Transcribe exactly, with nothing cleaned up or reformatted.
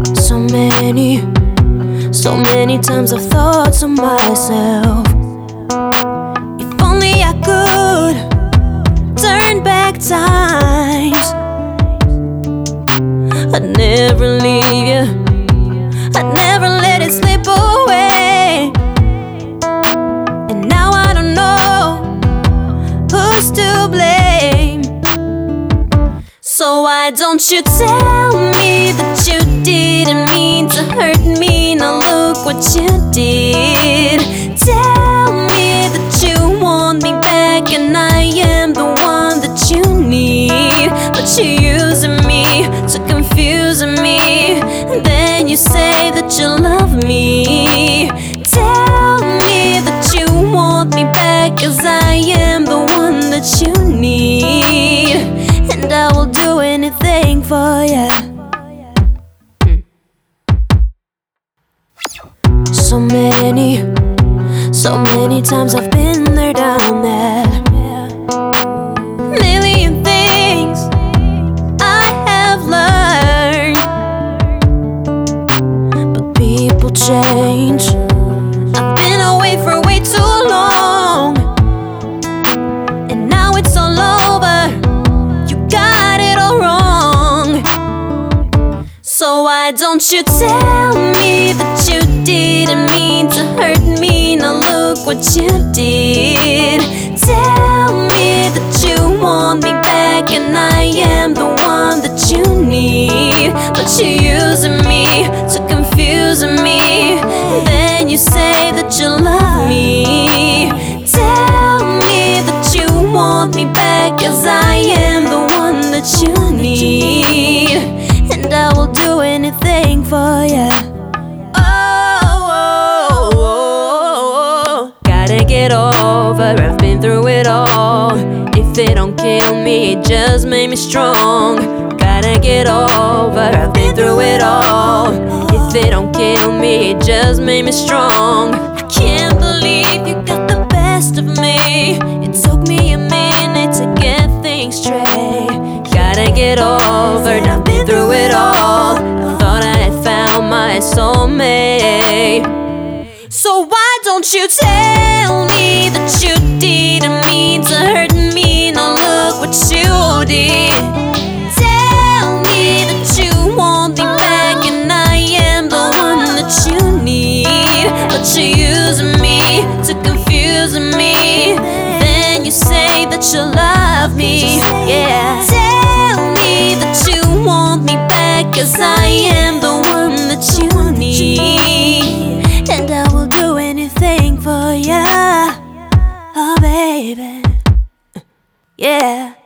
So many, so many times I've thought to myself, if only I could turn back times, I'd never leave you, I'd never let it slip away. And now I don't know who's to blame. So why don't you tell me that you didn't mean to hurt me? Now look what you did. Tell me that you want me back and I am the one that you need. But you're using me to confuse me, and then you say that you love me. Tell me that you want me back, 'cause I am the one that you need, and I will do anything for you. So many, so many times I've been there, down there. Million things I have learned, but people change. I've been away for way too long, and now it's all over. You got it all wrong. So why don't you tell me that you didn't mean to hurt me? Now look what you did. Tell me that you want me back and I am the one that you need. But you're using me to confuse me, then you say that you love me. Tell me that you want me back, 'cause I am the one that you need, and I will do anything for you. Oh, oh, oh, oh. Gotta get over, I've been through it all. If they don't kill me, it just made me strong. Gotta get over, I've been through it all. If they don't kill me, it just made me strong. I can't believe you got the best of me. It took me a minute to get things straight. Gotta get over, I've been through it all. I thought I had found my soulmate. So why don't you tell me that you didn't mean to hurt me? Now look what you did. Tell me that you want me back and I am the one that you need. But you're using me to confuse me, then you say that you love me. Yeah. Tell me that you want me back, 'cause I am the one that you need, and I will do anything for ya. Oh baby, yeah.